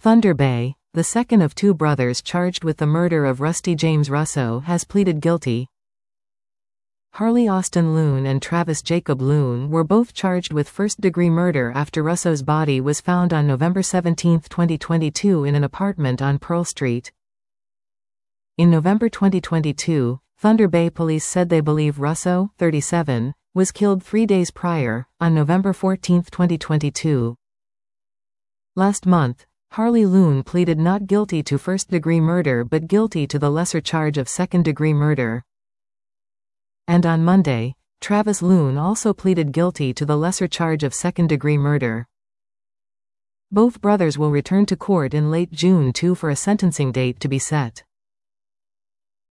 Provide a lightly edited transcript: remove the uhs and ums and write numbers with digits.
Thunder Bay, the second of two brothers charged with the murder of Rusty James Russo, has pleaded guilty. Harley Austin Loon and Travis Jacob Loon were both charged with first-degree murder after Russo's body was found on November 17, 2022 in an apartment on Pearl Street. In November 2022, Thunder Bay police said they believe Russo, 37, was killed 3 days prior, on November 14, 2022. Last month, Harley Loon pleaded not guilty to first-degree murder but guilty to the lesser charge of second-degree murder. And on Monday, Travis Loon also pleaded guilty to the lesser charge of second-degree murder. Both brothers will return to court in late June for a sentencing date to be set.